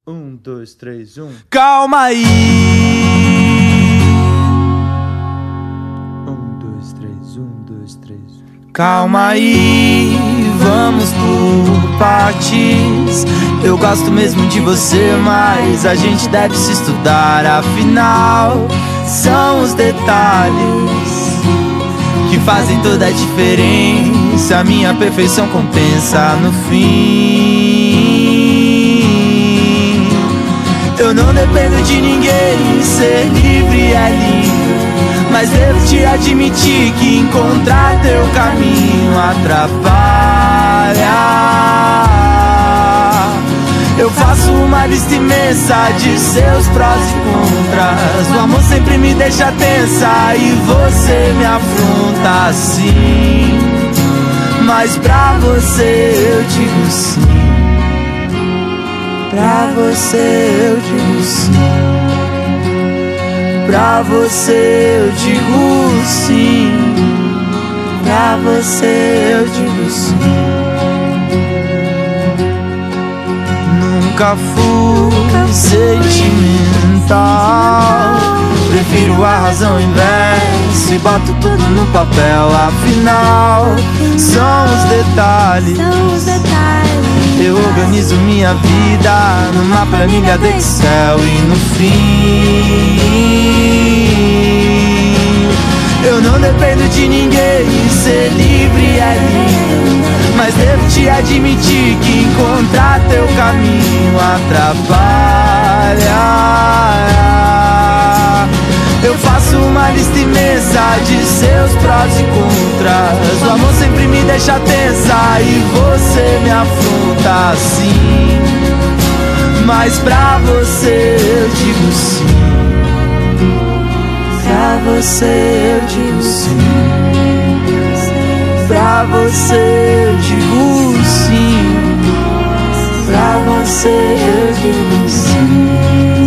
Um, dois, três, um. Calma aí. Um, dois, três, um, dois, três. Calma aí, vamos por partes. Eu gosto mesmo de você, mas a gente deve se estudar. Afinal, são os detalhes que fazem toda a diferença. A minha perfeição compensa no fim. Eu não dependo de ninguém, ser livre é lindo, mas devo te admitir que encontrar teu caminho atrapalha. Eu faço uma lista imensa de seus prós e contras. O amor sempre me deixa tensa e você me afronta assim. Mas pra você eu digo sim. Pra você eu digo sim. Pra você eu digo sim. Pra você eu digo sim. Nunca fui sentimental, prefiro a razão inversa e boto tudo no papel. Afinal, são os detalhes. Eu organizo minha vida numa planilha de Excel e no fim eu não dependo de ninguém, ser livre é lindo, mas devo te admitir que encontrar teu caminho atrapalha. Eu faço uma lista imensa de seus prós e contras. O amor sempre me deixa tensa e você me afronta assim. Mas pra você eu digo sim. Pra você eu digo sim. Pra você eu digo sim. Pra você eu digo sim.